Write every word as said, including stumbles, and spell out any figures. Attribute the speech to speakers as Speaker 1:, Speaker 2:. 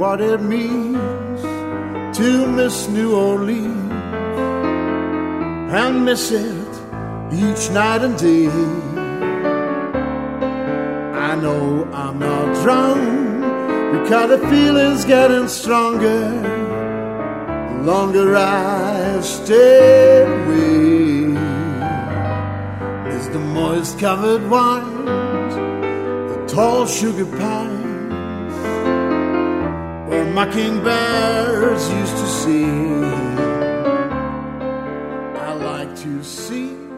Speaker 1: what it means to miss New Orleans and miss it each night and day. I know I'm not drunk because the feeling's getting stronger the longer I stay away. There's the moist covered wines, the tall sugar pines, where mockingbirds used to sing. I like to see